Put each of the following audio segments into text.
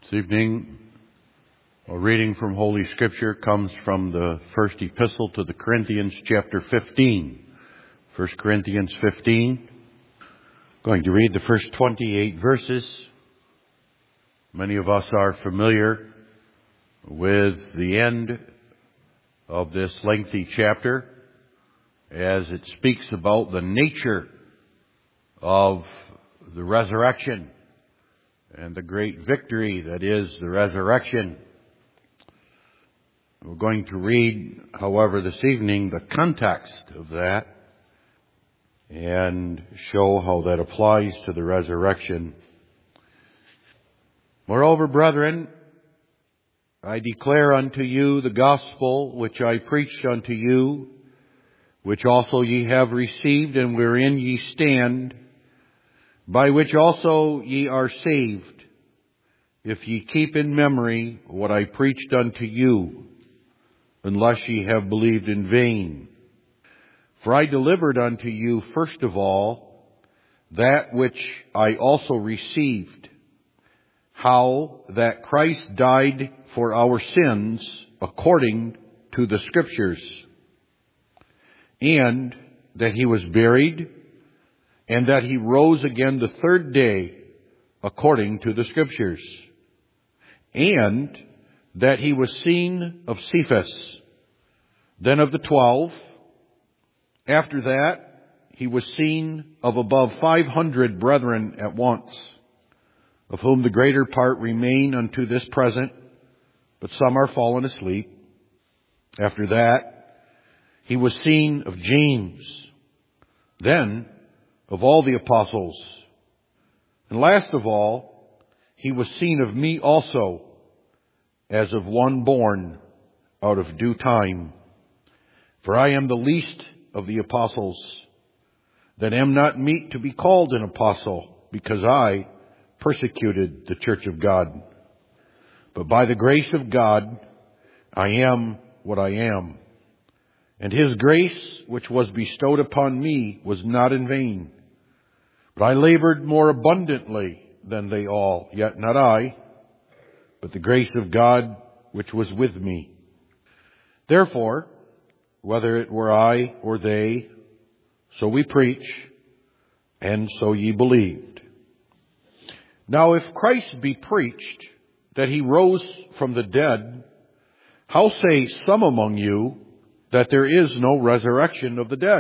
This evening, a reading from Holy Scripture comes from the first epistle to the Corinthians, chapter 15. 1 Corinthians 15. Going to read the first 28 verses. Many of us are familiar with the end of this lengthy chapter as it speaks about the nature of the resurrection and the great victory that is the resurrection. We're going to read, however, this evening the context of that and show how that applies to the resurrection. Moreover, brethren, I declare unto you the gospel which I preached unto you, which also ye have received, and wherein ye stand, by which also ye are saved, if ye keep in memory what I preached unto you, unless ye have believed in vain. For I delivered unto you first of all that which I also received, how that Christ died for our sins according to the Scriptures, and that he was buried, and that he rose again the third day according to the Scriptures, and that he was seen of Cephas, then of the 12. After that, he was seen of above 500 brethren at once, of whom the greater part remain unto this present, but some are fallen asleep. After that, he was seen of James, then of all the apostles. And last of all, he was seen of me also, as of one born out of due time. For I am the least of the apostles, that am not meet to be called an apostle, because I persecuted the church of God. But by the grace of God, I am what I am. And his grace, which was bestowed upon me, was not in vain. But I labored more abundantly than they all, yet not I, but the grace of God which was with me. Therefore, whether it were I or they, so we preach, and so ye believed. Now if Christ be preached that he rose from the dead, how say some among you that there is no resurrection of the dead?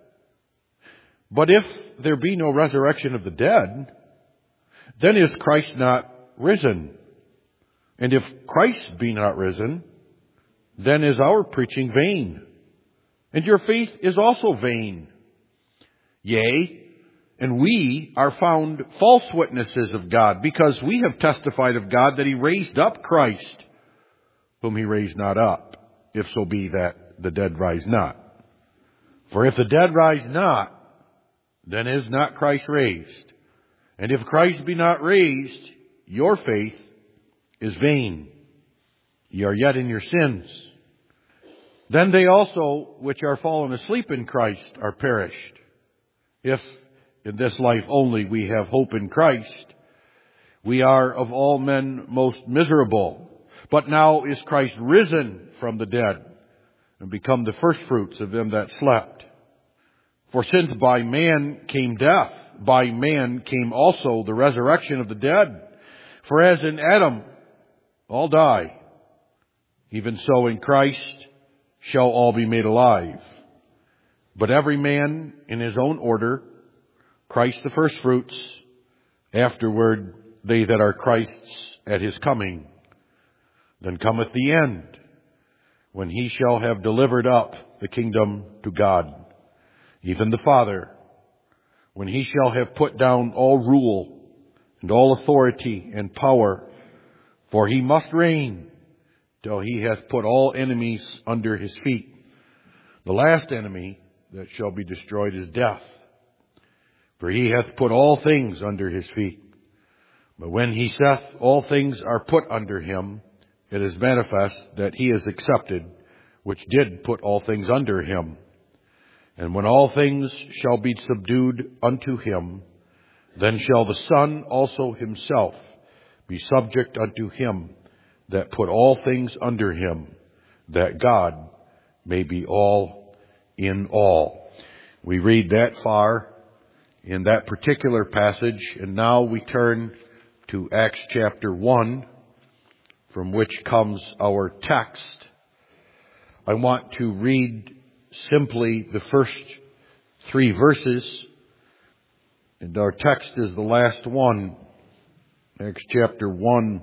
But if there be no resurrection of the dead, then is Christ not risen? And if Christ be not risen, then is our preaching vain, and your faith is also vain. Yea, and we are found false witnesses of God, because we have testified of God that he raised up Christ, whom he raised not up, if so be that the dead rise not. For if the dead rise not, then is not Christ raised. And if Christ be not raised, your faith is vain. Ye are yet in your sins. Then they also which are fallen asleep in Christ are perished. If in this life only we have hope in Christ, we are of all men most miserable. But now is Christ risen from the dead, and become the firstfruits of them that slept. For since by man came death, by man came also the resurrection of the dead. For as in Adam all die, even so in Christ shall all be made alive. But every man in his own order, Christ the firstfruits, afterward they that are Christ's at his coming. Then cometh the end, when he shall have delivered up the kingdom to God, even the Father, when he shall have put down all rule and all authority and power, for he must reign till he hath put all enemies under his feet. The last enemy that shall be destroyed is death, for he hath put all things under his feet. But when he saith all things are put under him, it is manifest that he is accepted, which did put all things under him. And when all things shall be subdued unto him, then shall the Son also himself be subject unto him that put all things under him, that God may be all in all. We read that far in that particular passage, and now we turn to Acts chapter 1, from which comes our text. I want to read simply the first 3 verses, and our text is the last one, Acts chapter 1.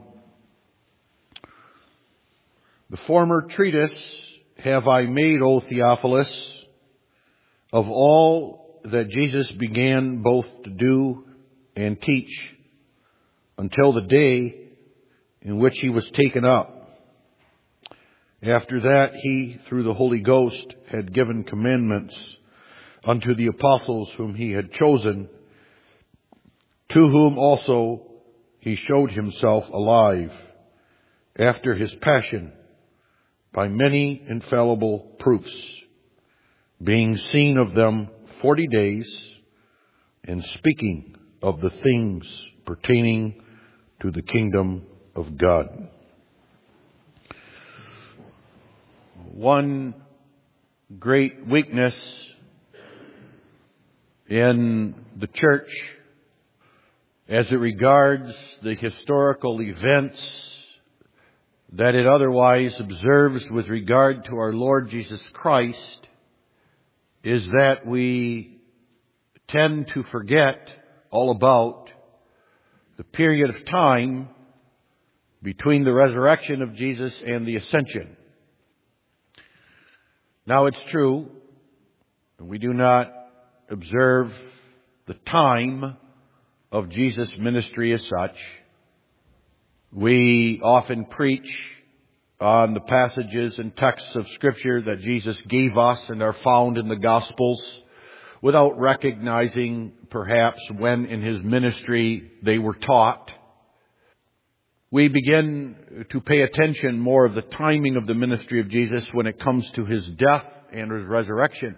The former treatise have I made, O Theophilus, of all that Jesus began both to do and teach, until the day in which he was taken up. After that, he, through the Holy Ghost, had given commandments unto the apostles whom he had chosen, to whom also he showed himself alive, after his passion, by many infallible proofs, being seen of them 40 days, and speaking of the things pertaining to the kingdom of God. One great weakness in the church as it regards the historical events that it otherwise observes with regard to our Lord Jesus Christ is that we tend to forget all about the period of time between the resurrection of Jesus and the ascension. Now it's true, we do not observe the time of Jesus' ministry as such. We often preach on the passages and texts of Scripture that Jesus gave us and are found in the Gospels without recognizing perhaps when in his ministry they were taught. We begin to pay attention more of the timing of the ministry of Jesus when it comes to his death and his resurrection.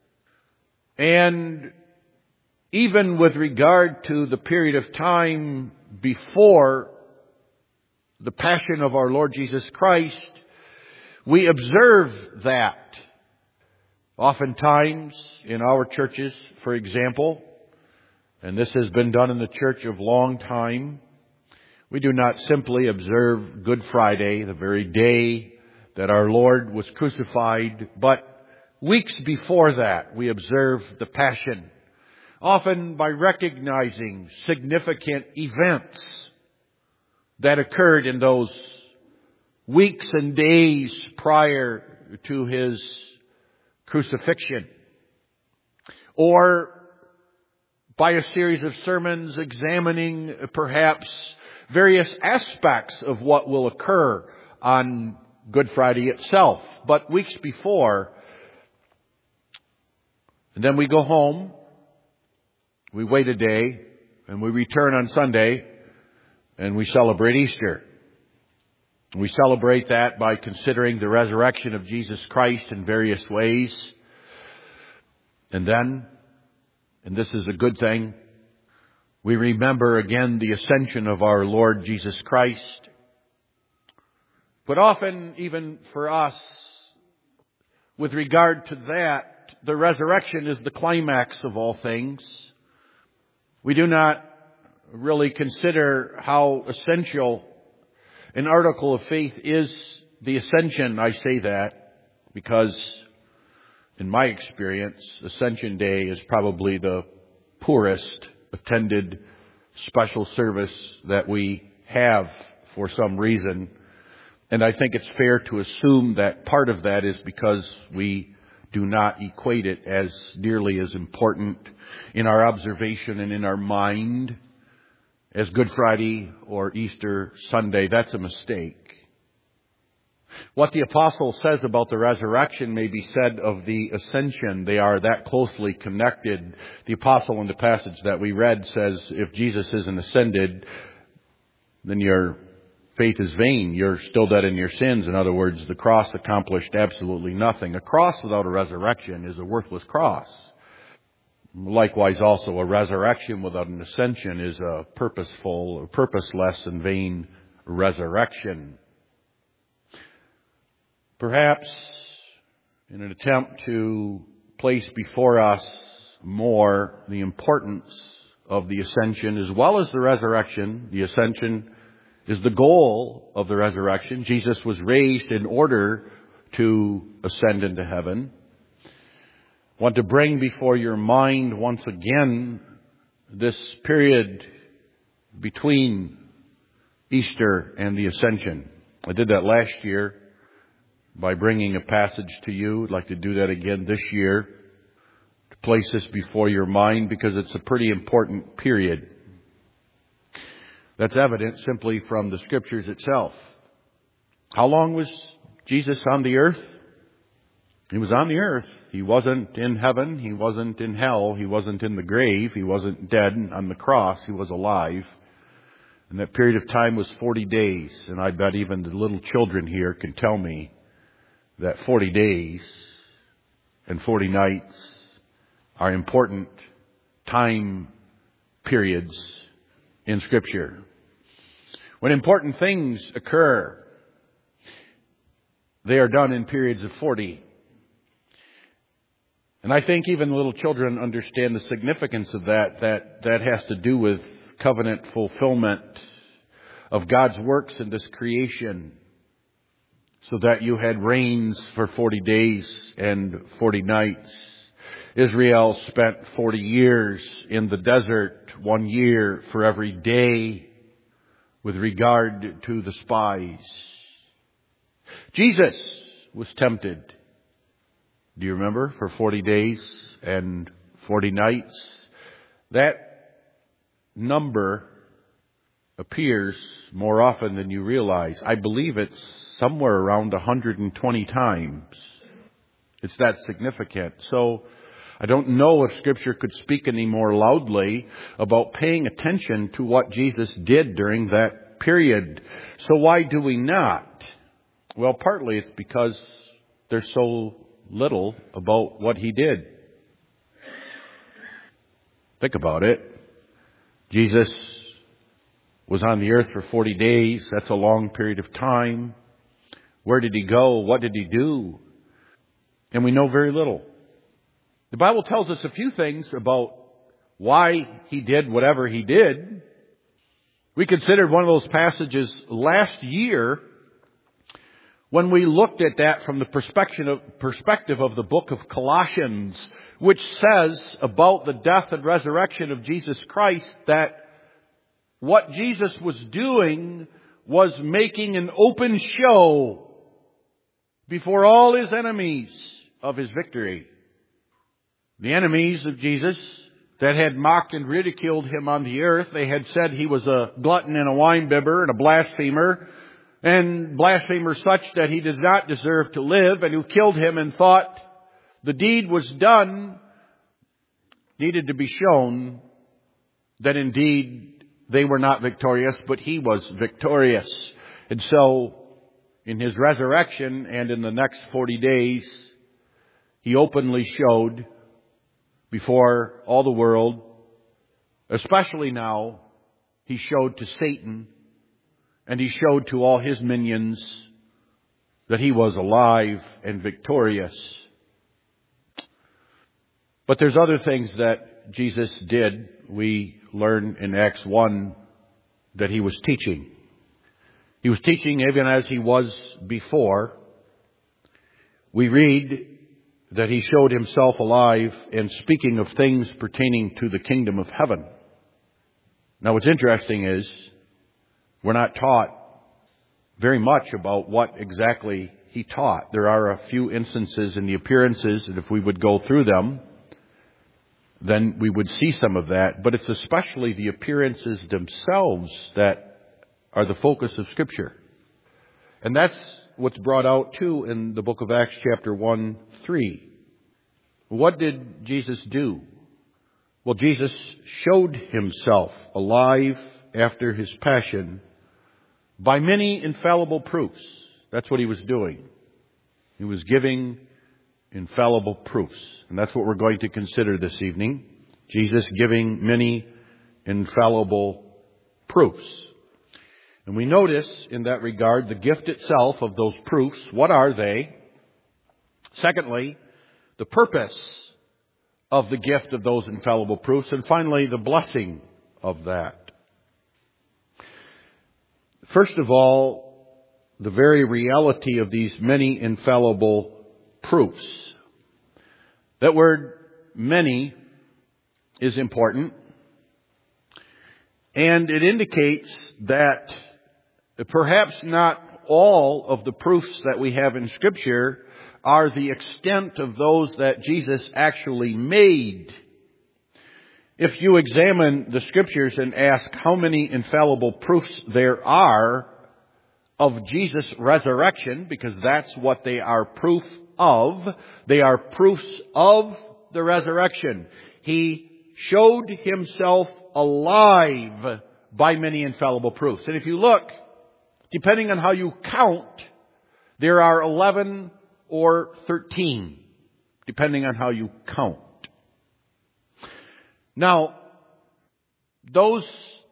And even with regard to the period of time before the passion of our Lord Jesus Christ, we observe that. Oftentimes in our churches, for example, and this has been done in the church of long time, we do not simply observe Good Friday, the very day that our Lord was crucified, but weeks before that we observe the Passion, often by recognizing significant events that occurred in those weeks and days prior to his crucifixion, or by a series of sermons examining perhaps various aspects of what will occur on Good Friday itself, but weeks before. And then we go home, we wait a day, and we return on Sunday, and we celebrate Easter. We celebrate that by considering the resurrection of Jesus Christ in various ways. And then, and this is a good thing, we remember again the ascension of our Lord Jesus Christ. But often, even for us, with regard to that, the resurrection is the climax of all things. We do not really consider how essential an article of faith is the ascension. I say that because, in my experience, Ascension Day is probably the poorest attended special service that we have for some reason. And I think it's fair to assume that part of that is because we do not equate it as nearly as important in our observation and in our mind as Good Friday or Easter Sunday. That's a mistake. What the apostle says about the resurrection may be said of the ascension. They are that closely connected. The apostle in the passage that we read says, if Jesus isn't ascended, then your faith is vain. You're still dead in your sins. In other words, the cross accomplished absolutely nothing. A cross without a resurrection is a worthless cross. Likewise also, a resurrection without an ascension is a purposeless and vain resurrection. Perhaps in an attempt to place before us more the importance of the ascension as well as the resurrection. The ascension is the goal of the resurrection. Jesus was raised in order to ascend into heaven. I want to bring before your mind once again this period between Easter and the ascension. I did that last year by bringing a passage to you. I'd like to do that again this year to place this before your mind because it's a pretty important period. That's evident simply from the Scriptures itself. How long was Jesus on the earth? He was on the earth. He wasn't in heaven. He wasn't in hell. He wasn't in the grave. He wasn't dead on the cross. He was alive. And that period of time was 40 days. And I bet even the little children here can tell me that 40 days and 40 nights are important time periods in Scripture. When important things occur, they are done in periods of 40. And I think even little children understand the significance of that. That has to do with covenant fulfillment of God's works in this creation. So that you had rains for 40 days and 40 nights. Israel spent 40 years in the desert, 1 year for every day with regard to the spies. Jesus was tempted. Do you remember? For 40 days and 40 nights. That number appears more often than you realize. I believe it's somewhere around 120 times. It's that significant. So I don't know if Scripture could speak any more loudly about paying attention to what Jesus did during that period. So why do we not? Well, partly it's because there's so little about what He did. Think about it. Jesus was on the earth for 40 days. That's a long period of time. Where did He go? What did He do? And we know very little. The Bible tells us a few things about why He did whatever He did. We considered one of those passages last year when we looked at that from the perspective of the book of Colossians, which says about the death and resurrection of Jesus Christ that what Jesus was doing was making an open show before all His enemies of His victory. The enemies of Jesus that had mocked and ridiculed Him on the earth, they had said He was a glutton and a winebibber and a blasphemer, and blasphemer such that He does not deserve to live, and who killed Him and thought the deed was done, needed to be shown that indeed they were not victorious, but He was victorious. And so, in His resurrection and in the next 40 days, He openly showed before all the world, especially now, He showed to Satan and He showed to all His minions that He was alive and victorious. But there's other things that Jesus did. We learn in Acts 1 that He was teaching. He was teaching even as He was before. We read that He showed Himself alive and speaking of things pertaining to the kingdom of heaven. Now what's interesting is we're not taught very much about what exactly He taught. There are a few instances in the appearances, and if we would go through them, then we would see some of that. But it's especially the appearances themselves that are the focus of Scripture. And that's what's brought out too in the book of Acts chapter 1:3. What did Jesus do? Well, Jesus showed Himself alive after His passion by many infallible proofs. That's what He was doing. He was giving infallible proofs. And that's what we're going to consider this evening. Jesus giving many infallible proofs. And we notice in that regard the gift itself of those proofs. What are they? Secondly, the purpose of the gift of those infallible proofs. And finally, the blessing of that. First of all, the very reality of these many infallible proofs. That word many is important. And it indicates that perhaps not all of the proofs that we have in Scripture are the extent of those that Jesus actually made. If you examine the Scriptures and ask how many infallible proofs there are of Jesus' resurrection, because that's what they are proof of, they are proofs of the resurrection. He showed himself alive by many infallible proofs. And if you look, depending on how you count, there are 11 or 13, depending on how you count. Now, those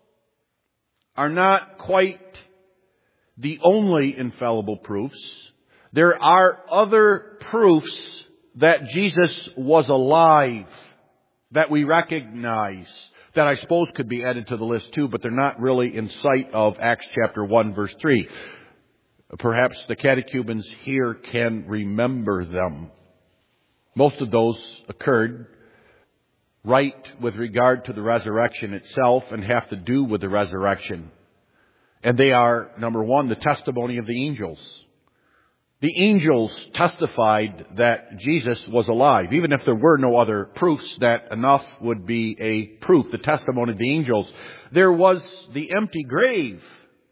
are not quite the only infallible proofs. There are other proofs that Jesus was alive, that we recognize, that I suppose could be added to the list too, but they're not really in sight of Acts chapter 1 verse 3. Perhaps the catechumens here can remember them. Most of those occurred right with regard to the resurrection itself and have to do with the resurrection. And they are, number one, the testimony of the angels. The angels testified that Jesus was alive. Even if there were no other proofs, that enough would be a proof, the testimony of the angels. There was the empty grave.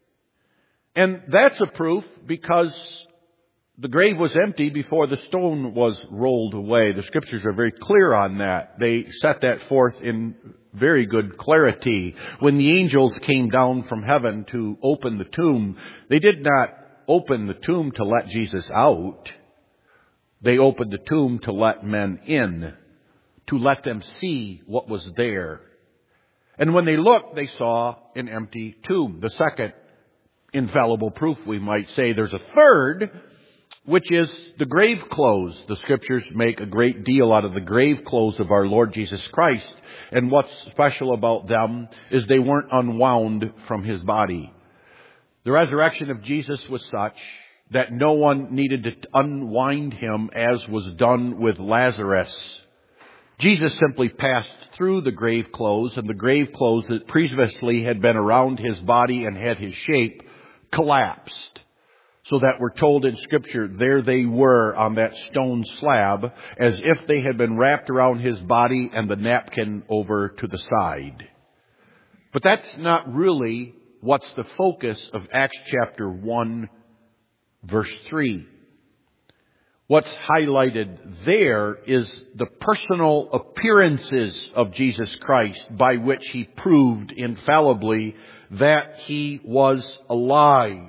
And that's a proof because the grave was empty before the stone was rolled away. The Scriptures are very clear on that. They set that forth in very good clarity. When the angels came down from heaven to open the tomb, they did not open the tomb to let Jesus out. They opened the tomb to let men in, to let them see what was there. And when they looked, they saw an empty tomb. The second infallible proof, we might say. There's a third, which is the grave clothes. The Scriptures make a great deal out of the grave clothes of our Lord Jesus Christ. And what's special about them is they weren't unwound from His body. The resurrection of Jesus was such that no one needed to unwind Him as was done with Lazarus. Jesus simply passed through the grave clothes, and the grave clothes that previously had been around His body and had His shape collapsed. So that we're told in Scripture, there they were on that stone slab, as if they had been wrapped around His body and the napkin over to the side. But that's not really what's the focus of Acts chapter 1, verse 3. What's highlighted there is the personal appearances of Jesus Christ by which He proved infallibly that He was alive.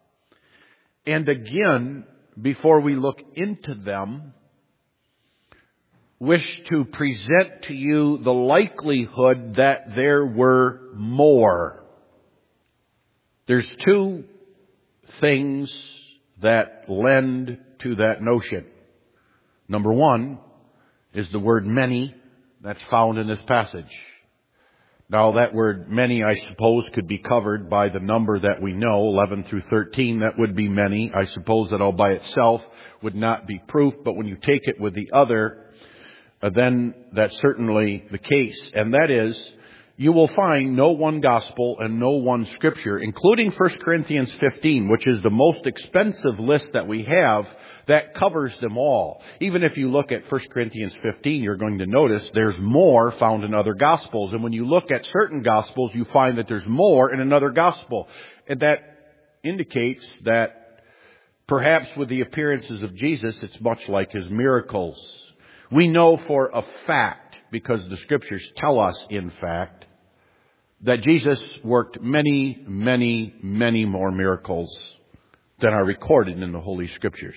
And again, before we look into them, wish to present to you the likelihood that there were more. There's two things that lend to that notion. Number one is the word many that's found in this passage. Now that word many, I suppose, could be covered by the number that we know, 11 through 13. That would be many. I suppose that all by itself would not be proof, but when you take it with the other, then that's certainly the case. And that is, you will find no one gospel and no one scripture, including 1 Corinthians 15, which is the most expensive list that we have, that covers them all. Even if you look at 1 Corinthians 15, you're going to notice there's more found in other gospels. And when you look at certain gospels, you find that there's more in another gospel. And that indicates that perhaps with the appearances of Jesus, it's much like His miracles. We know for a fact, because the Scriptures tell us in fact, that Jesus worked many, many, many more miracles than are recorded in the Holy Scriptures.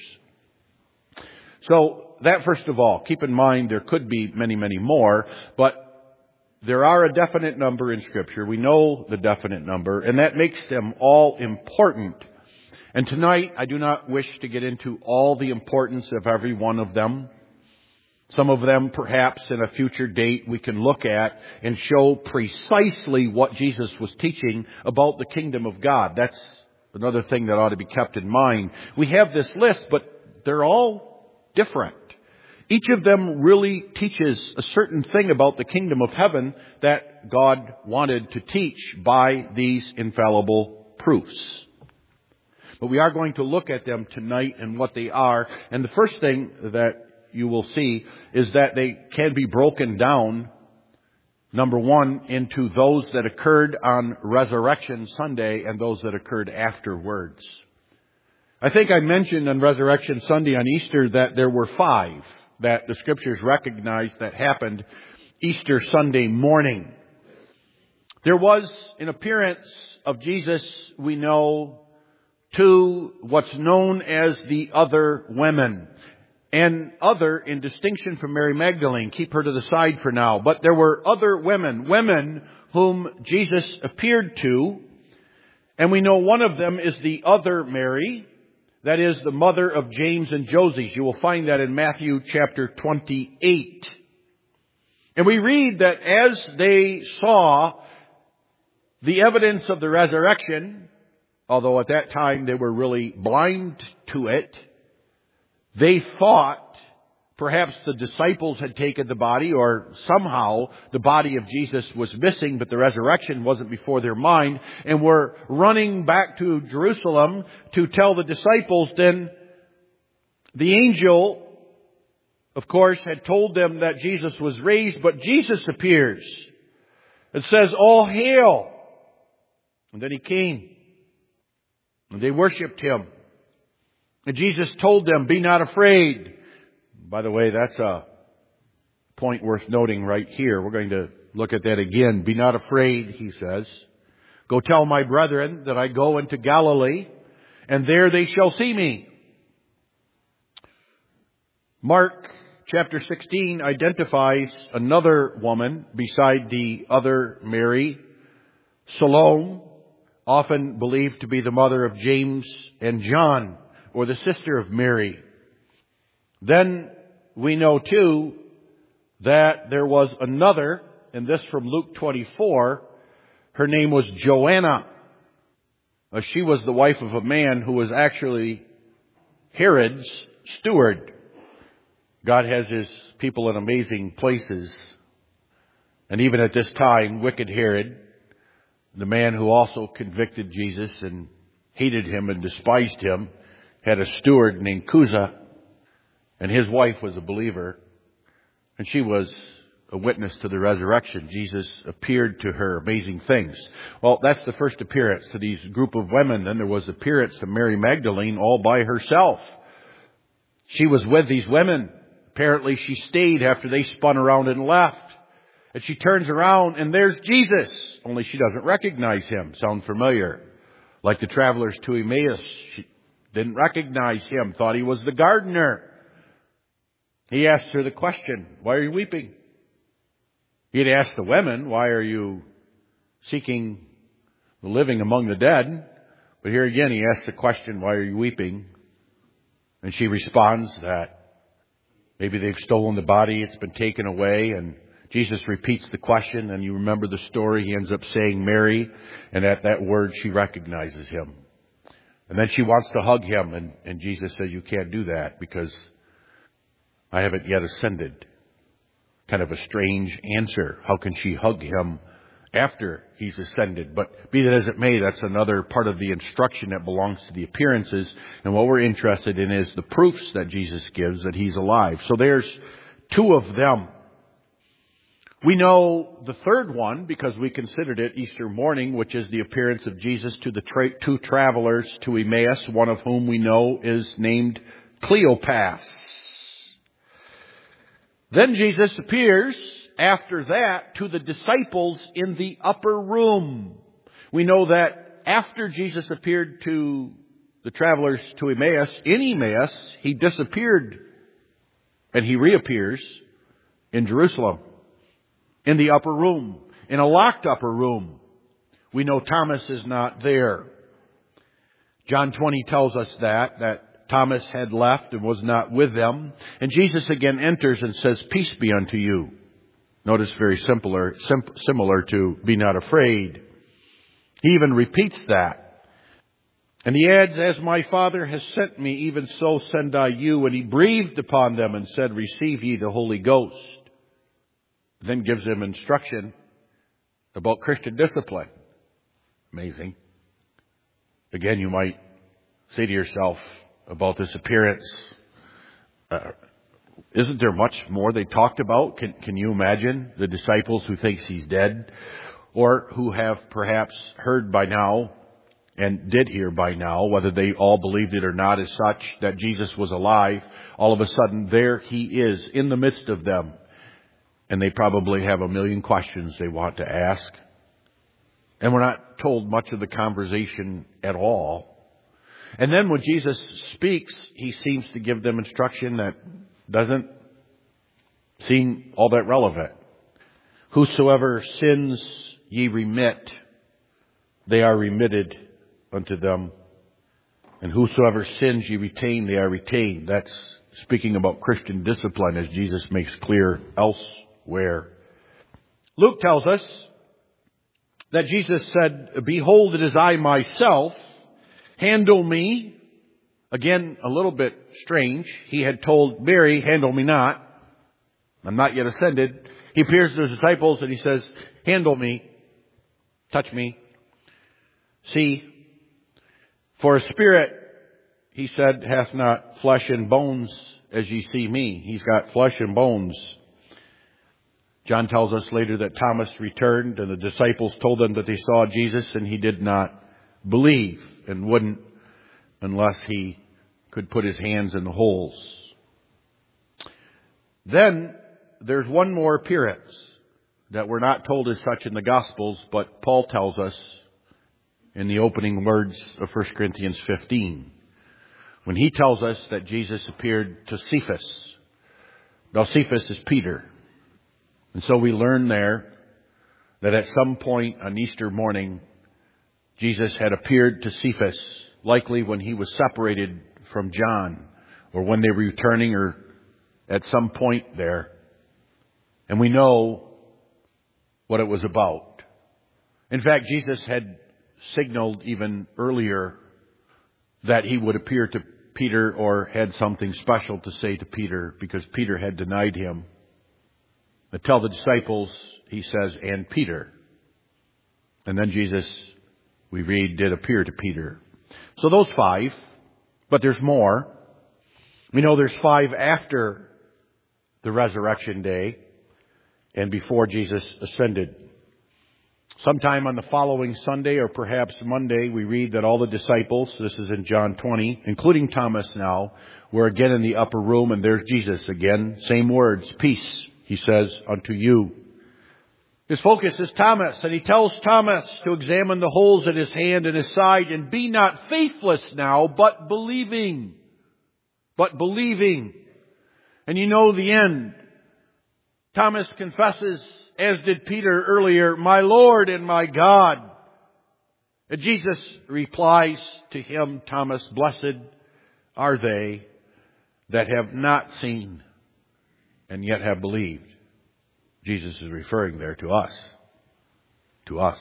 So that, first of all, keep in mind there could be many, many more, but there are a definite number in Scripture. We know the definite number, and that makes them all important. And tonight, I do not wish to get into all the importance of every one of them. Some of them, perhaps, in a future date, we can look at and show precisely what Jesus was teaching about the kingdom of God. That's another thing that ought to be kept in mind. We have this list, but they're all different. Each of them really teaches a certain thing about the kingdom of heaven that God wanted to teach by these infallible proofs. But we are going to look at them tonight and what they are. And the first thing that you will see is that they can be broken down, number one, into those that occurred on Resurrection Sunday and those that occurred afterwards. I think I mentioned on Resurrection Sunday on Easter that there were 5 that the Scriptures recognize that happened Easter Sunday morning. There was an appearance of Jesus, we know, to what's known as the other women. And other, in distinction from Mary Magdalene, keep her to the side for now. But there were other women whom Jesus appeared to. And we know one of them is the other Mary, that is the mother of James and Joses. You will find that in Matthew chapter 28. And we read that as they saw the evidence of the resurrection, although at that time they were really blind to it, they thought perhaps the disciples had taken the body, or somehow the body of Jesus was missing, but the resurrection wasn't before their mind, and were running back to Jerusalem to tell the disciples. Then the angel, of course, had told them that Jesus was raised, but Jesus appears. It says, "All hail!" And then He came, and they worshipped Him. And Jesus told them, "Be not afraid." By the way, that's a point worth noting right here. We're going to look at that again. "Be not afraid," He says. "Go tell my brethren that I go into Galilee, and there they shall see me." Mark chapter 16 identifies another woman beside the other Mary, Salome, often believed to be the mother of James and John, or the sister of Mary. Then we know too that there was another, and this from Luke 24, her name was Joanna. She was the wife of a man who was actually Herod's steward. God has His people in amazing places. And even at this time, wicked Herod, the man who also convicted Jesus and hated Him and despised Him, had a steward named Chuza, and his wife was a believer, and she was a witness to the resurrection. Jesus appeared to her, amazing things. Well, that's the first appearance to these group of women. Then there was appearance to Mary Magdalene all by herself. She was with these women. Apparently she stayed after they spun around and left. And she turns around and there's Jesus, only she doesn't recognize Him. Sound familiar? Like the travelers to Emmaus, she didn't recognize Him, thought He was the gardener. He asked her the question, "Why are you weeping?" He had asked the women, "Why are you seeking the living among the dead?" But here again, He asks the question, "Why are you weeping?" And she responds that maybe they've stolen the body, it's been taken away, and Jesus repeats the question, and you remember the story. He ends up saying, "Mary," and at that word she recognizes Him. And then she wants to hug Him, and Jesus says, "You can't do that because I haven't yet ascended." Kind of a strange answer. How can she hug Him after He's ascended? But be that as it may, that's another part of the instruction that belongs to the appearances. And what we're interested in is the proofs that Jesus gives that He's alive. So there's 2 of them. We know the third one because we considered it Easter morning, which is the appearance of Jesus to the 2 travelers to Emmaus, one of whom we know is named Cleopas. Then Jesus appears after that to the disciples in the upper room. We know that after Jesus appeared to the travelers to Emmaus, in Emmaus, He disappeared and He reappears in Jerusalem. in the upper room, in a locked upper room. We know Thomas is not there. John 20 tells us that Thomas had left and was not with them. And Jesus again enters and says, "Peace be unto you." Notice very similar to "be not afraid." He even repeats that. And he adds, "As my Father has sent me, even so send I you." And he breathed upon them and said, "Receive ye the Holy Ghost." Then gives them instruction about Christian discipline. Amazing. Again, you might say to yourself about this appearance, isn't there much more they talked about? Can you imagine the disciples who thinks he's dead, or who have perhaps heard by now and did hear by now, whether they all believed it or not as such, that Jesus was alive? All of a sudden there he is in the midst of them. And they probably have a million questions they want to ask. And we're not told much of the conversation at all. And then when Jesus speaks, he seems to give them instruction that doesn't seem all that relevant. "Whosoever sins ye remit, they are remitted unto them. And whosoever sins ye retain, they are retained." That's speaking about Christian discipline, as Jesus makes clear elsewhere. Luke tells us that Jesus said, "Behold, it is I myself. Handle me." Again, a little bit strange. He had told Mary, "Handle me not. I'm not yet ascended." He appears to his disciples and he says, "Handle me. Touch me. See, for a spirit," he said, "hath not flesh and bones as ye see me." He's got flesh and bones. John tells us later that Thomas returned and the disciples told him that they saw Jesus, and he did not believe and wouldn't unless he could put his hands in the holes. Then there's one more appearance that we're not told as such in the Gospels, but Paul tells us in the opening words of 1 Corinthians 15, when he tells us that Jesus appeared to Cephas. Now Cephas is Peter. And so we learn there that at some point on Easter morning, Jesus had appeared to Cephas, likely when he was separated from John, or when they were returning, or at some point there. And we know what it was about. In fact, Jesus had signaled even earlier that he would appear to Peter, or had something special to say to Peter, because Peter had denied him. But tell the disciples, he says, and Peter. And then Jesus, we read, did appear to Peter. So those 5, but there's more. We know there's 5 after the resurrection day and before Jesus ascended. Sometime on the following Sunday, or perhaps Monday, we read that all the disciples, this is in John 20, including Thomas now, were again in the upper room, and there's Jesus again. Same words, "Peace," he says, "unto you." His focus is Thomas, and he tells Thomas to examine the holes in his hand and his side, and be not faithless now, but believing. But believing. And you know the end. Thomas confesses, as did Peter earlier, "My Lord and my God." And Jesus replies to him, "Thomas, blessed are they that have not seen and yet have believed." Jesus is referring there to us. To us.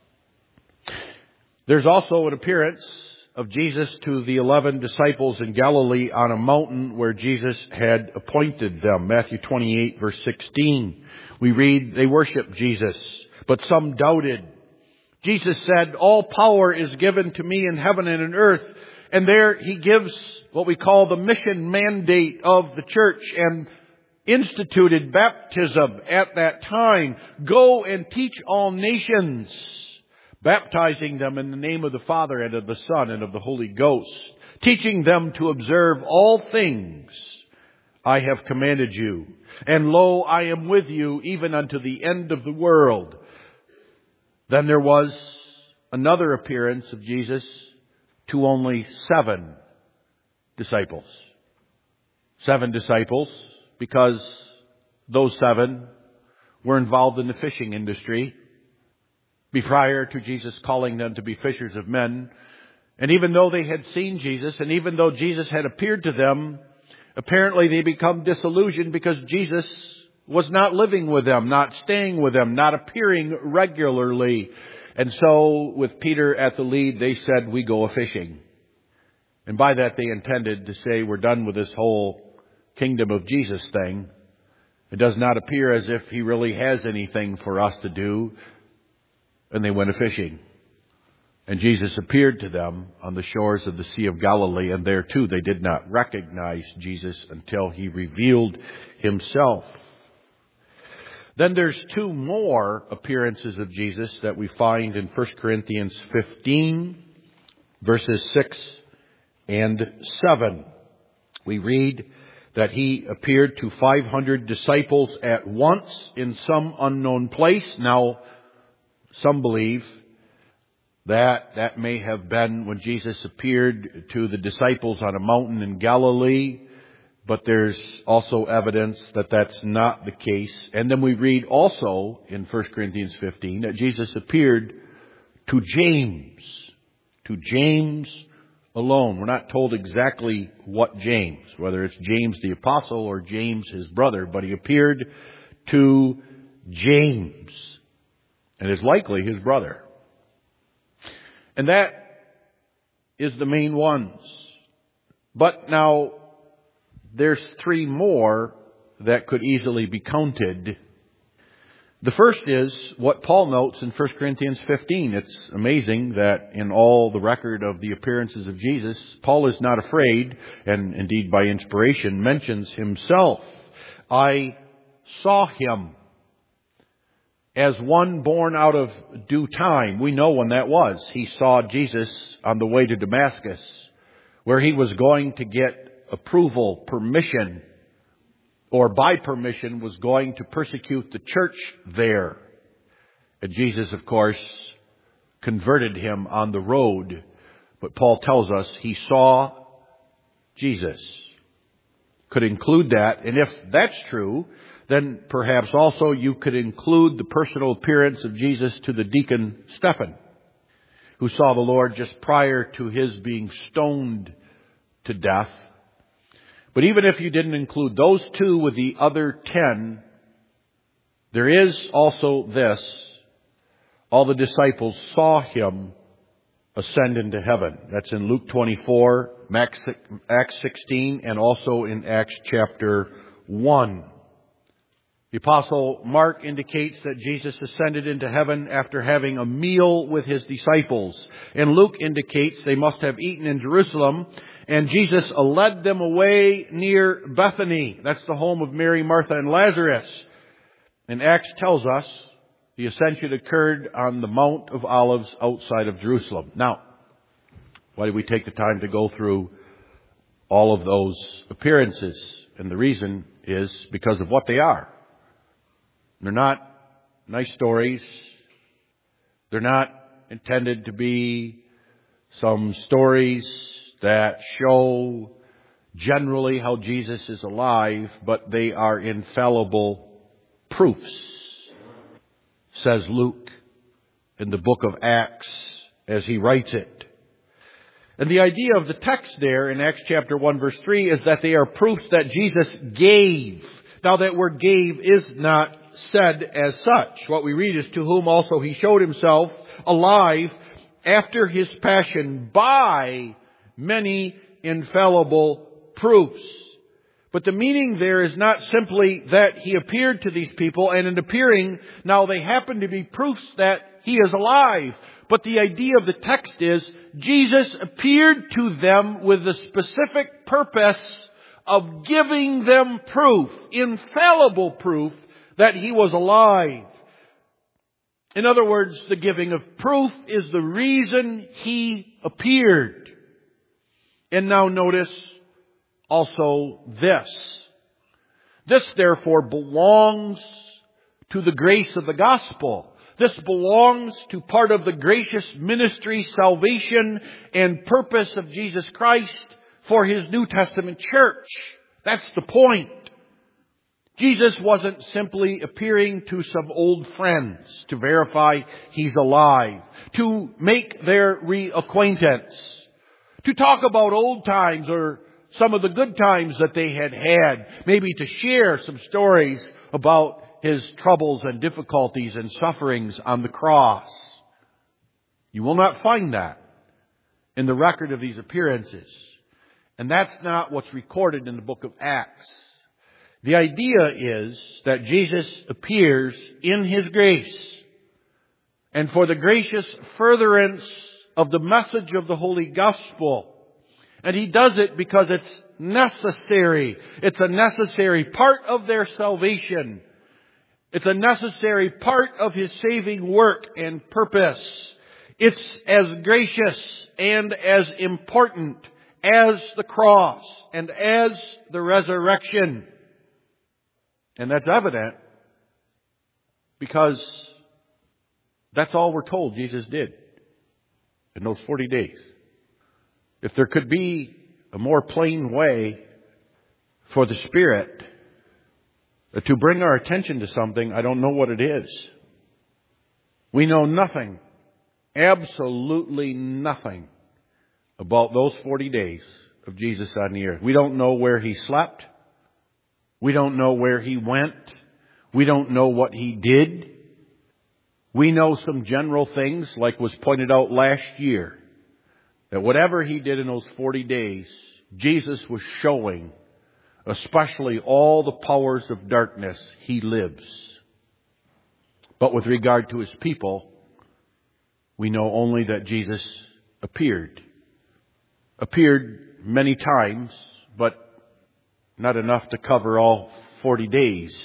There's also an appearance of Jesus to the 11 disciples in Galilee on a mountain where Jesus had appointed them. Matthew 28 verse 16. We read, they worshiped Jesus, but some doubted. Jesus said, "All power is given to me in heaven and in earth." And there he gives what we call the mission mandate of the church, and instituted baptism at that time. "Go and teach all nations, baptizing them in the name of the Father and of the Son and of the Holy Ghost, teaching them to observe all things I have commanded you. And lo, I am with you even unto the end of the world." Then there was another appearance of Jesus to only 7 disciples. 7 disciples, because those 7 were involved in the fishing industry prior to Jesus calling them to be fishers of men. And even though they had seen Jesus, and even though Jesus had appeared to them, apparently they become disillusioned because Jesus was not living with them, not staying with them, not appearing regularly. And so, with Peter at the lead, they said, "We go a-fishing." And by that they intended to say, we're done with this whole kingdom of Jesus thing. It does not appear as if He really has anything for us to do. And they went a-fishing. And Jesus appeared to them on the shores of the Sea of Galilee, and there too they did not recognize Jesus until He revealed Himself. Then there's two more appearances of Jesus that we find in 1 Corinthians 15, verses 6 and 7. We read that He appeared to 500 disciples at once in some unknown place. Now, some believe that may have been when Jesus appeared to the disciples on a mountain in Galilee, but there's also evidence that that's not the case. And then we read also in 1 Corinthians 15 that Jesus appeared to James alone. We're not told exactly what James, whether it's James the apostle or James his brother, but He appeared to James, and is likely his brother. And that is the main ones. But now, there's three more that could easily be counted. The first is what Paul notes in 1 Corinthians 15. It's amazing that in all the record of the appearances of Jesus, Paul is not afraid, and indeed by inspiration mentions himself. I saw Him as one born out of due time. We know when that was. He saw Jesus on the way to Damascus, where he was going to get approval, permission, or by permission was going to persecute the church there. And Jesus, of course, converted him on the road. But Paul tells us he saw Jesus. Could include that. And if that's true, then perhaps also you could include the personal appearance of Jesus to the deacon Stephen, who saw the Lord just prior to his being stoned to death. But even if you didn't include those two with the other 10, there is also this. All the disciples saw Him ascend into heaven. That's in Luke 24, Acts 16, and also in Acts chapter 1. The Apostle Mark indicates that Jesus ascended into heaven after having a meal with His disciples. And Luke indicates they must have eaten in Jerusalem, and Jesus led them away near Bethany. That's the home of Mary, Martha, and Lazarus. And Acts tells us the ascension occurred on the Mount of Olives outside of Jerusalem. Now, why did we take the time to go through all of those appearances? And the reason is because of what they are. They're not nice stories. They're not intended to be some stories that show generally how Jesus is alive, but they are infallible proofs, says Luke in the book of Acts as he writes it. And the idea of the text there in Acts chapter 1 verse 3 is that they are proofs that Jesus gave. Now that word gave is not said as such. What we read is to whom also He showed Himself alive after His passion by many infallible proofs. But the meaning there is not simply that He appeared to these people, and in appearing, now they happen to be proofs that He is alive. But the idea of the text is Jesus appeared to them with the specific purpose of giving them proof, infallible proof, that He was alive. In other words, the giving of proof is the reason He appeared. And now notice also this. This therefore belongs to the grace of the gospel. This belongs to part of the gracious ministry, salvation, and purpose of Jesus Christ for His New Testament church. That's the point. Jesus wasn't simply appearing to some old friends to verify He's alive, to make their reacquaintance, to talk about old times or some of the good times that they had had, maybe to share some stories about His troubles and difficulties and sufferings on the cross. You will not find that in the record of these appearances. And that's not what's recorded in the book of Acts. The idea is that Jesus appears in His grace and for the gracious furtherance of the message of the Holy Gospel. And He does it because it's necessary. It's a necessary part of their salvation. It's a necessary part of His saving work and purpose. It's as gracious and as important as the cross and as the resurrection. And that's evident because that's all we're told Jesus did in those 40 days. If there could be a more plain way for the Spirit to bring our attention to something, I don't know what it is. We know nothing, absolutely nothing about those 40 days of Jesus on the earth. We don't know where He slept. We don't know where He went. We don't know what He did. We know some general things, like was pointed out last year, that whatever He did in those 40 days, Jesus was showing, especially all the powers of darkness, He lives. But with regard to His people, we know only that Jesus appeared. Appeared many times, but not enough to cover all 40 days.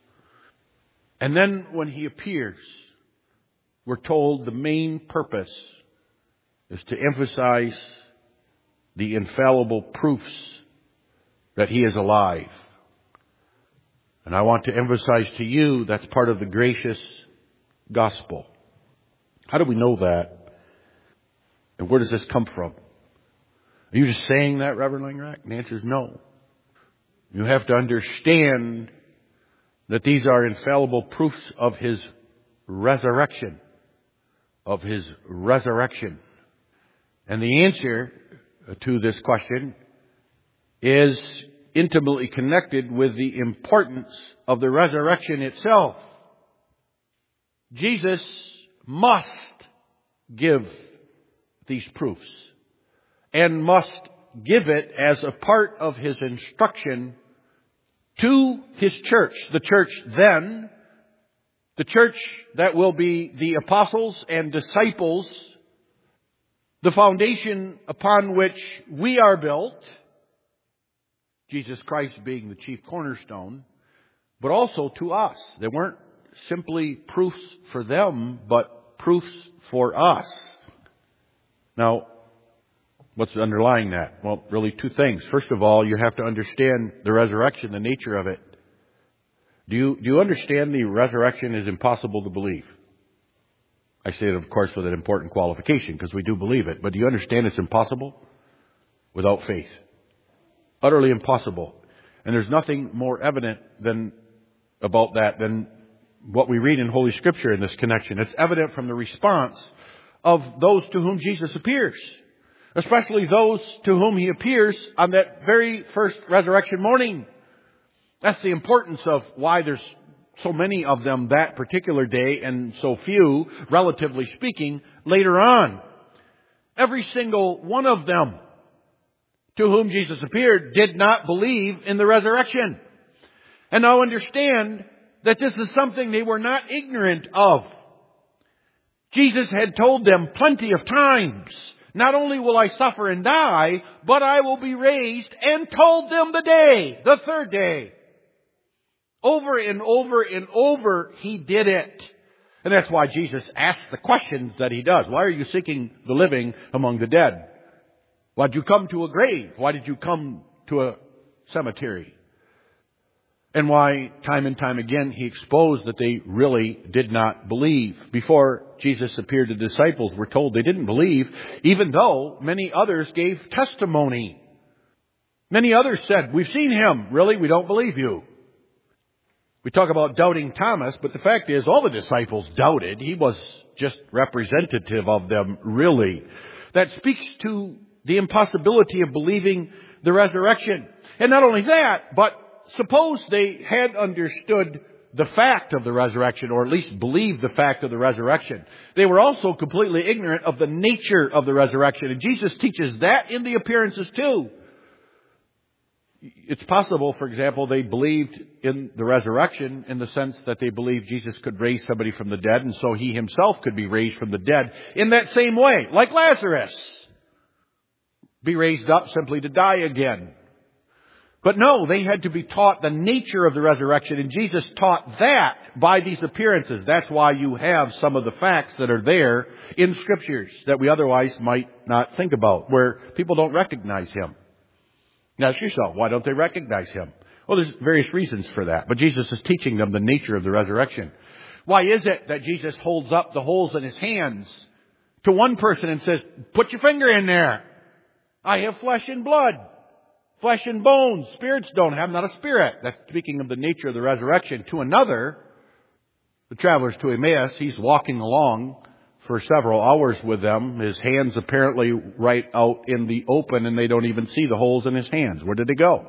And then when He appears, we're told the main purpose is to emphasize the infallible proofs that He is alive. And I want to emphasize to you that's part of the gracious gospel. How do we know that? And where does this come from? Are you just saying that, Reverend Langrack? And the answer is no. You have to understand that these are infallible proofs of His resurrection. Of His resurrection. And the answer to this question is intimately connected with the importance of the resurrection itself. Jesus must give these proofs and must give it as a part of His instruction to His church. The church then, the church that will be the apostles and disciples, the foundation upon which we are built, Jesus Christ being the chief cornerstone, but also to us. They weren't simply proofs for them, but proofs for us. Now, what's underlying that? Well, really two things. First of all, you have to understand the resurrection, the nature of it. Do you understand the resurrection is impossible to believe? I say it, of course, with an important qualification, because we do believe it. But do you understand it's impossible without faith? Utterly impossible. And there's nothing more evident about that than what we read in Holy Scripture in this connection. It's evident from the response of those to whom Jesus appears. Especially those to whom He appears on that very first resurrection morning. That's the importance of why there's so many of them that particular day and so few, relatively speaking, later on. Every single one of them to whom Jesus appeared did not believe in the resurrection. And now understand that this is something they were not ignorant of. Jesus had told them plenty of times, not only will I suffer and die, but I will be raised, and told them the day, the third day. Over and over and over, He did it. And that's why Jesus asks the questions that He does. Why are you seeking the living among the dead? Why did you come to a grave? Why did you come to a cemetery? And why, time and time again, He exposed that they really did not believe. Before Jesus appeared to the disciples, we're told they didn't believe, even though many others gave testimony. Many others said, we've seen Him. Really? We don't believe you. We talk about doubting Thomas, but the fact is all the disciples doubted. He was just representative of them, really. That speaks to the impossibility of believing the resurrection. And not only that, but suppose they had understood the fact of the resurrection, or at least believed the fact of the resurrection. They were also completely ignorant of the nature of the resurrection. And Jesus teaches that in the appearances too. It's possible, for example, they believed in the resurrection in the sense that they believed Jesus could raise somebody from the dead, and so he himself could be raised from the dead in that same way, like Lazarus. Be raised up simply to die again. But no, they had to be taught the nature of the resurrection, and Jesus taught that by these appearances. That's why you have some of the facts that are there in Scriptures that we otherwise might not think about, where people don't recognize Him. Now ask yourself, why don't they recognize Him? Well, there's various reasons for that, but Jesus is teaching them the nature of the resurrection. Why is it that Jesus holds up the holes in His hands to one person and says, put your finger in there. I have flesh and blood, flesh and bones. Spirits don't have, not a spirit. That's speaking of the nature of the resurrection. To another, the travelers to Emmaus, he's walking along for several hours with them. His hands apparently right out in the open, and they don't even see the holes in his hands. Where did they go?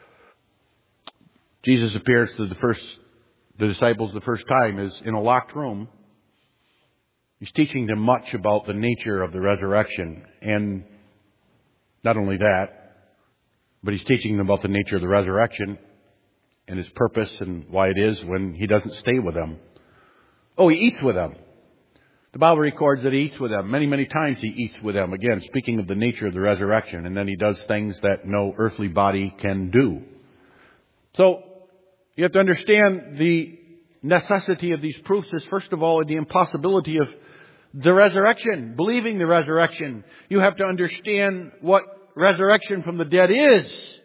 Jesus appears to the disciples the first time is in a locked room. He's teaching them much about the nature of the resurrection. And not only that, but he's teaching them about the nature of the resurrection and His purpose and why it is when He doesn't stay with them. Oh, He eats with them. The Bible records that He eats with them. Many, many times He eats with them. Again, speaking of the nature of the resurrection. And then He does things that no earthly body can do. So, you have to understand the necessity of these proofs is, first of all, the impossibility of the resurrection. Believing the resurrection. You have to understand what resurrection from the dead is.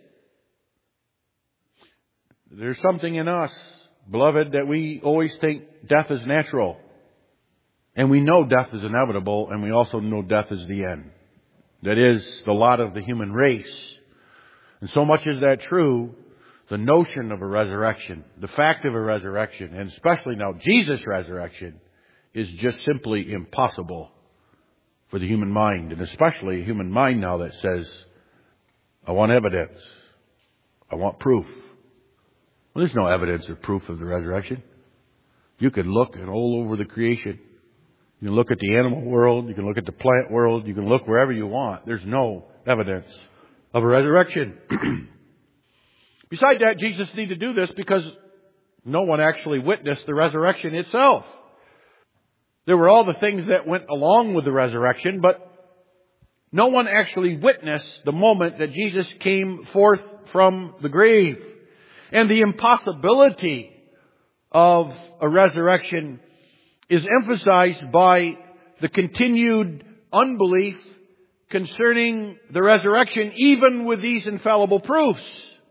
There's something in us, beloved, that we always think death is natural. And we know death is inevitable, and we also know death is the end. That is the lot of the human race. And so much is that true, the notion of a resurrection, the fact of a resurrection, and especially now Jesus' resurrection, is just simply impossible for the human mind. And especially a human mind now that says, I want evidence. I want proof. Well, there's no evidence or proof of the resurrection. You can look all over the creation. You can look at the animal world. You can look at the plant world. You can look wherever you want. There's no evidence of a resurrection. Besides that, Jesus needed to do this because no one actually witnessed the resurrection itself. There were all the things that went along with the resurrection, but no one actually witnessed the moment that Jesus came forth from the grave. And the impossibility of a resurrection is emphasized by the continued unbelief concerning the resurrection, even with these infallible proofs.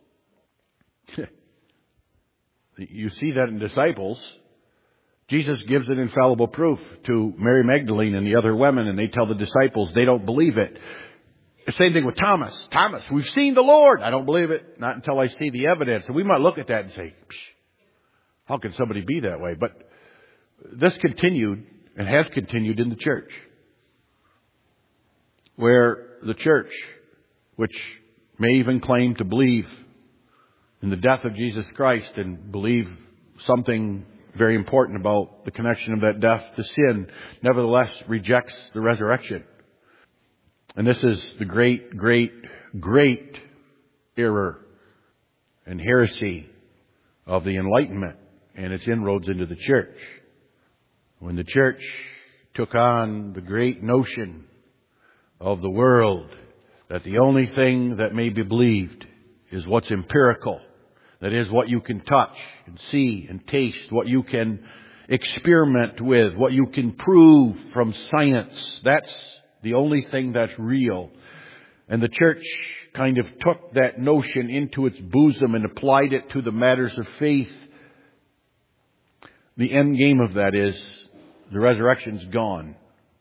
You see that in disciples. Jesus gives an infallible proof to Mary Magdalene and the other women, and they tell the disciples they don't believe it. The same thing with Thomas. Thomas, we've seen the Lord. I don't believe it. Not until I see the evidence. And we might look at that and say, how can somebody be that way? But this continued and has continued in the church, where the church, which may even claim to believe in the death of Jesus Christ and believe something very important about the connection of that death to sin, nevertheless rejects the resurrection. And this is the great, great, great error and heresy of the Enlightenment and its inroads into the church. When the church took on the great notion of the world that the only thing that may be believed is what's empirical. That is what you can touch and see and taste, what you can experiment with, what you can prove from science. That's the only thing that's real. And the church kind of took that notion into its bosom and applied it to the matters of faith. The end game of that is the resurrection's gone.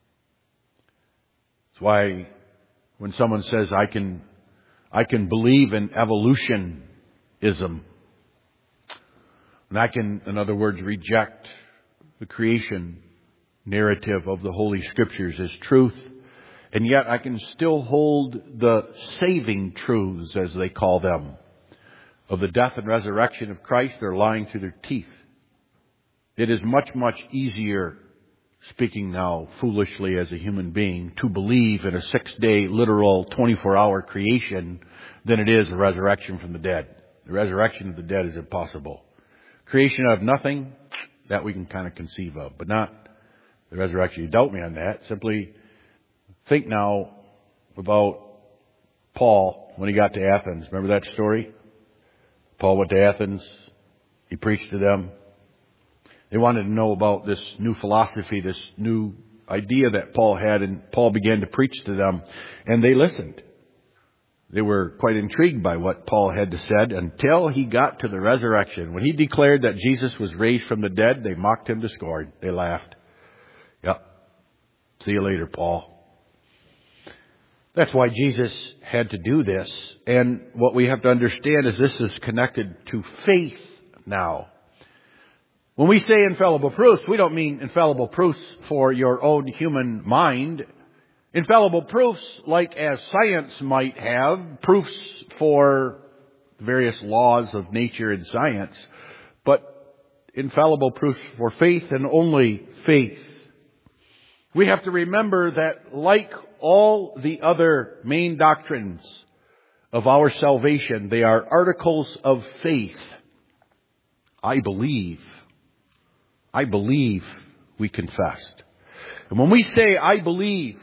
That's why when someone says, I can believe in evolutionism, And I can, in other words, reject the creation narrative of the Holy Scriptures as truth, and yet I can still hold the saving truths, as they call them, of the death and resurrection of Christ. They're lying through their teeth. It is much, much easier, speaking now foolishly as a human being, to believe in a 6-day, literal, 24-hour creation than it is a resurrection from the dead. The resurrection of the dead is impossible. Creation out of nothing, that we can kind of conceive of, but not the resurrection. You doubt me on that. Simply think now about Paul when he got to Athens. Remember that story? Paul went to Athens. He preached to them. They wanted to know about this new philosophy, this new idea that Paul had, and Paul began to preach to them, and they listened. They were quite intrigued by what Paul had to said until he got to the resurrection. When he declared that Jesus was raised from the dead, they mocked him to scorn. They laughed. Yep. See you later, Paul. That's why Jesus had to do this. And what we have to understand is this is connected to faith now. When we say infallible proofs, we don't mean infallible proofs for your own human mind. Infallible proofs, like as science might have, proofs for various laws of nature and science, but infallible proofs for faith and only faith. We have to remember that like all the other main doctrines of our salvation, they are articles of faith. I believe, we confessed. And when we say, I believe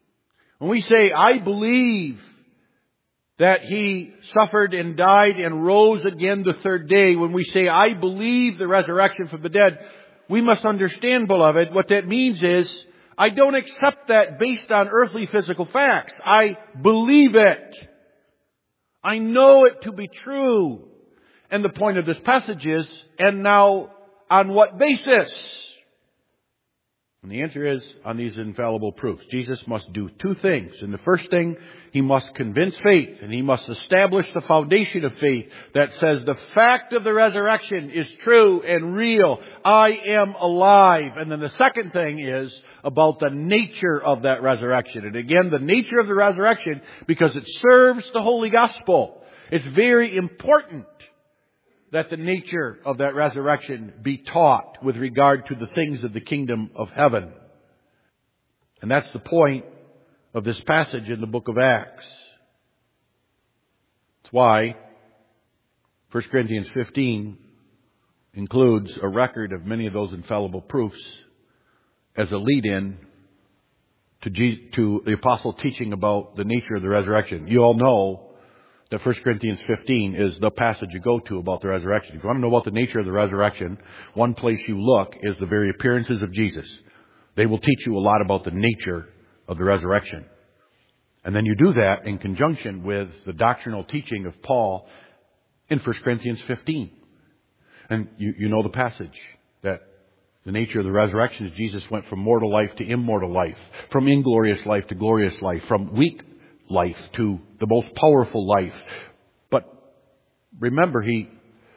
that He suffered and died and rose again the third day, when we say, I believe the resurrection from the dead, we must understand, beloved, what that means is, I don't accept that based on earthly physical facts. I believe it. I know it to be true. And the point of this passage is, and now, on what basis? And the answer is on these infallible proofs. Jesus must do two things. And the first thing, He must convince faith, and He must establish the foundation of faith that says the fact of the resurrection is true and real. I am alive. And then the second thing is about the nature of that resurrection. And again, the nature of the resurrection, because it serves the Holy Gospel. It's very important that the nature of that resurrection be taught with regard to the things of the kingdom of heaven. And that's the point of this passage in the book of Acts. That's why 1 Corinthians 15 includes a record of many of those infallible proofs as a lead-in to the apostle teaching about the nature of the resurrection. You all know that 1 Corinthians 15 is the passage you go to about the resurrection. If you want to know about the nature of the resurrection, one place you look is the very appearances of Jesus. They will teach you a lot about the nature of the resurrection. And then you do that in conjunction with the doctrinal teaching of Paul in 1 Corinthians 15. And you know the passage that the nature of the resurrection is Jesus went from mortal life to immortal life, from inglorious life to glorious life, from weak life to the most powerful life. But remember, He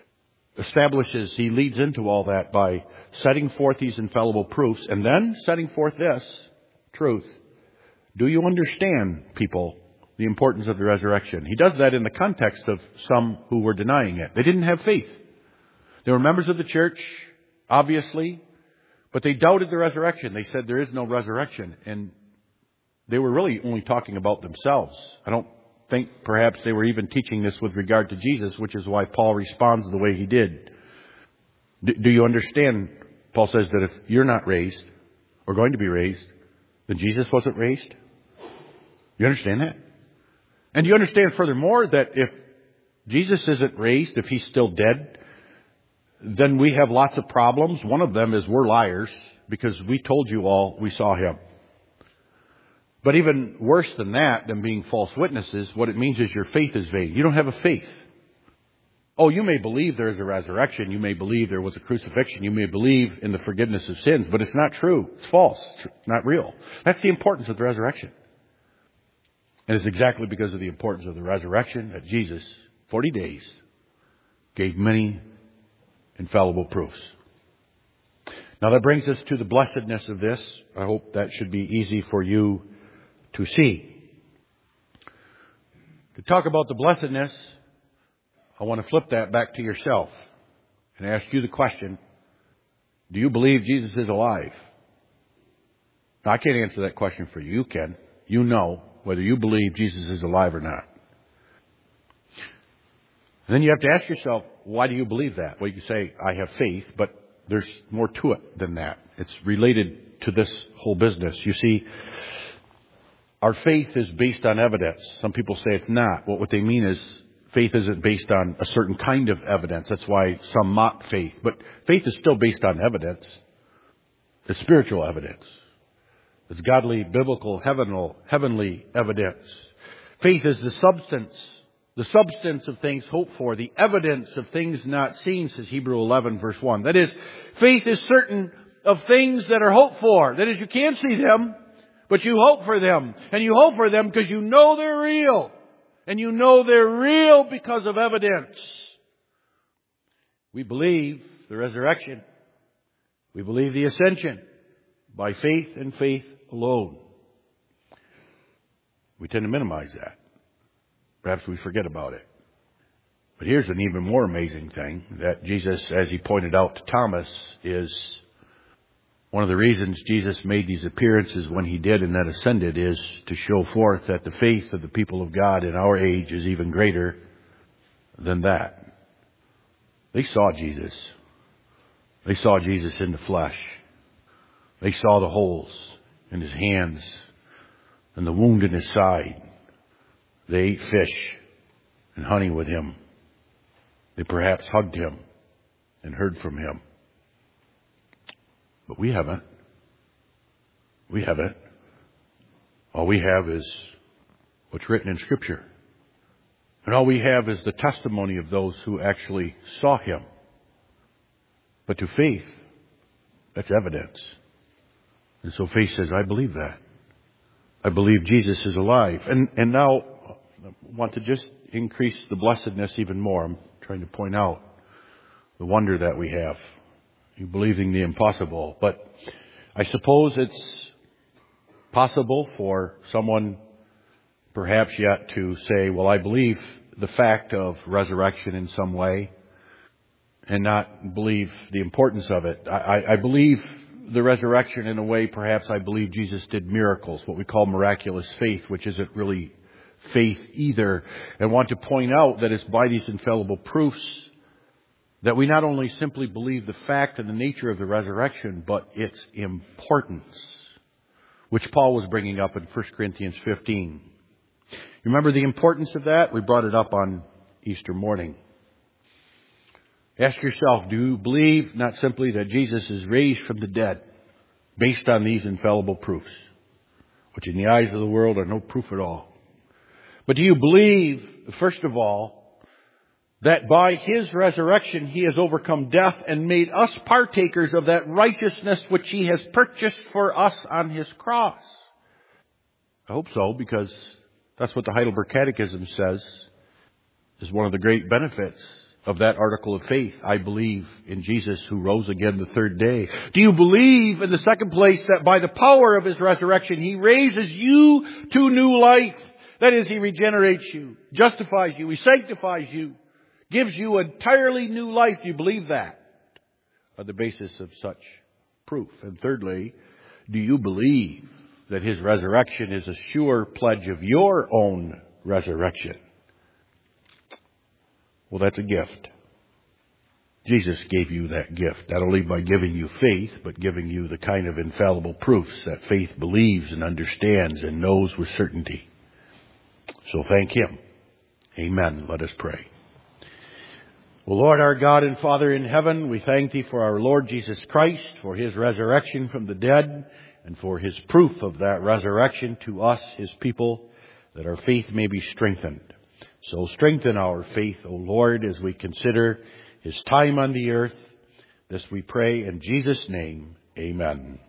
leads into all that by setting forth these infallible proofs and then setting forth this truth. Do you understand, people, the importance of the resurrection? He does that in the context of some who were denying it. They didn't have faith. They were members of the church, obviously, but they doubted the resurrection. They said there is no resurrection. And they were really only talking about themselves. I don't think perhaps they were even teaching this with regard to Jesus, which is why Paul responds the way he did. Do you understand? Paul says that if you're not raised or going to be raised, then Jesus wasn't raised. You understand that? And do you understand furthermore that if Jesus isn't raised, if He's still dead, then we have lots of problems. One of them is we're liars because we told you all we saw Him. But even worse than that, than being false witnesses, what it means is your faith is vain. You don't have a faith. Oh, you may believe there is a resurrection. You may believe there was a crucifixion. You may believe in the forgiveness of sins, but it's not true. It's false. It's not real. That's the importance of the resurrection. And it's exactly because of the importance of the resurrection that Jesus, 40 days, gave many infallible proofs. Now that brings us to the blessedness of this. I hope that should be easy for you to see. To talk about the blessedness, I want to flip that back to yourself and ask you the question, do you believe Jesus is alive? Now, I can't answer that question for you. You can. You know whether you believe Jesus is alive or not. And then you have to ask yourself, why do you believe that? Well, you can say, I have faith, but there's more to it than that. It's related to this whole business. You see, our faith is based on evidence. Some people say it's not. Well, what they mean is faith isn't based on a certain kind of evidence. That's why some mock faith. But faith is still based on evidence. It's spiritual evidence. It's godly, biblical, heavenly evidence. Faith is the substance of things hoped for, the evidence of things not seen, says Hebrews 11, verse 1. That is, faith is certain of things that are hoped for. That is, you can't see them, but you hope for them. And you hope for them because you know they're real. And you know they're real because of evidence. We believe the resurrection. We believe the ascension by faith and faith alone. We tend to minimize that. Perhaps we forget about it. But here's an even more amazing thing, that Jesus, as he pointed out to Thomas, is one of the reasons Jesus made these appearances when he did and then ascended is to show forth that the faith of the people of God in our age is even greater than that. They saw Jesus. They saw Jesus in the flesh. They saw the holes in his hands and the wound in his side. They ate fish and honey with him. They perhaps hugged him and heard from him. But we haven't. We haven't. All we have is what's written in Scripture. And all we have is the testimony of those who actually saw him. But to faith, that's evidence. And so faith says, I believe that. I believe Jesus is alive. And now I want to just increase the blessedness even more. I'm trying to point out the wonder that we have. You believing the impossible. But I suppose it's possible for someone perhaps yet to say, well, I believe the fact of resurrection in some way and not believe the importance of it. I believe the resurrection in a way. Perhaps I believe Jesus did miracles, what we call miraculous faith, which isn't really faith either. And want to point out that it's by these infallible proofs that we not only simply believe the fact and the nature of the resurrection, but its importance, which Paul was bringing up in 1 Corinthians 15. You remember the importance of that? We brought it up on Easter morning. Ask yourself, do you believe not simply that Jesus is raised from the dead based on these infallible proofs, which in the eyes of the world are no proof at all? But do you believe, first of all, that by his resurrection he has overcome death and made us partakers of that righteousness which he has purchased for us on his cross? I hope so, because that's what the Heidelberg Catechism says is one of the great benefits of that article of faith. I believe in Jesus who rose again the third day. Do you believe, in the second place, that by the power of his resurrection he raises you to new life? That is, he regenerates you, justifies you, he sanctifies you, gives you entirely new life. Do you believe that on the basis of such proof? And thirdly, do you believe that his resurrection is a sure pledge of your own resurrection? Well, that's a gift. Jesus gave you that gift, not only by giving you faith, but giving you the kind of infallible proofs that faith believes and understands and knows with certainty. So thank him. Amen. Let us pray. Well, Lord, our God and Father in heaven, we thank thee for our Lord Jesus Christ, for his resurrection from the dead, and for his proof of that resurrection to us, his people, that our faith may be strengthened. So strengthen our faith, O Lord, as we consider his time on the earth. This we pray in Jesus' name. Amen.